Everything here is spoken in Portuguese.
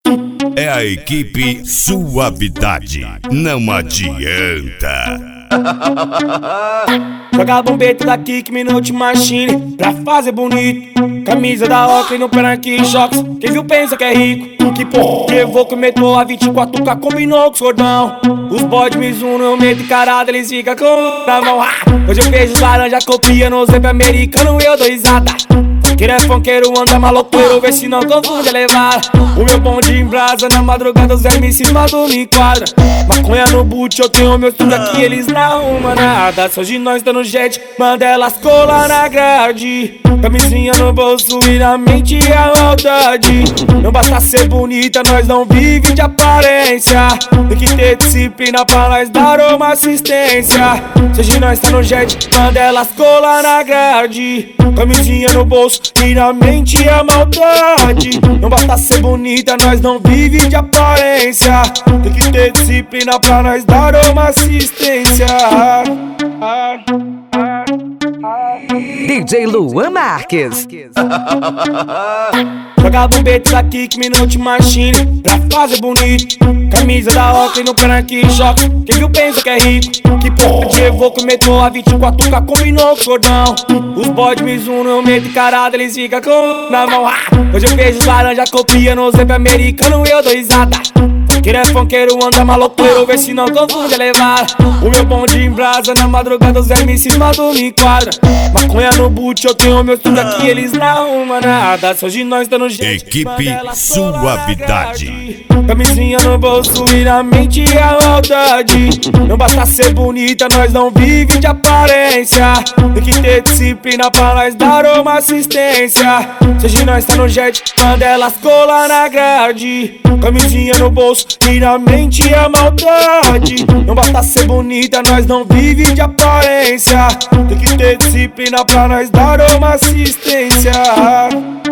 É a equipe Suavidade. Não adianta. Joga bombeto daqui que Minute Machine pra fazer bonito. Camisa da Oakley no Pernambuco Shocks. Quem viu pensa que é rico. Que porra, levou que metrô a 24K combinou com os cordão. Os bode Mizuno eu meto encarado, eles ficam com na mão. Hoje eu vejo os laranja copia no zep americano e eu dou risada. Quem é funkeiro anda maloqueiro, vê se não confunde a levada. O meu bonde em brasa, na madrugada os MCs mandam me enquadra. Maconha no boot, eu tenho meu estudo aqui, eles não arrumam nada. Se hoje nós tá no jet, manda elas colar na grade. Camisinha no bolso e na mente a maldade. Não basta ser bonita, nós não vive de aparência. Tem que ter disciplina pra nós dar uma assistência. Se hoje nós tá no jet, manda elas colar na grade. Camisinha no bolso e na mente a maldade. Não basta ser bonita, nós não vive de aparência. Tem que ter disciplina pra nós dar uma assistência. DJ Luan Marques. Joga bombeto daqui que Minute Machine pra fazer bonito. Camisa da Oakley no Pernambuco Shocks. Quem viu pensa que é rico. Que porra, levou que metrô a 24K combinou com os cordão. Os bode Mizuno eu meto encarado, eles ficam com na mão. Hoje eu vejo os laranja copia no zep americano e eu dou risada. Quem é funkeiro anda maloqueiro, vê se não confunde a levada. O meu bonde em brasa, na madrugada os MCs mandam me enquadra. Maconha no boot, eu tenho meu estudo aqui, eles não arrumam nada. Se hoje nós tá no jeito, equipe Suavidade. Camisinha no bolso e na mente a maldade. Não basta ser bonita, nós não vive de aparência. Tem que ter disciplina pra nós dar uma assistência. Se hoje nós tá no jet, manda elas colar na grade. Camisinha no bolso e na mente a maldade. Não basta ser bonita, nós não vive de aparência. Tem que ter disciplina pra nós dar uma assistência.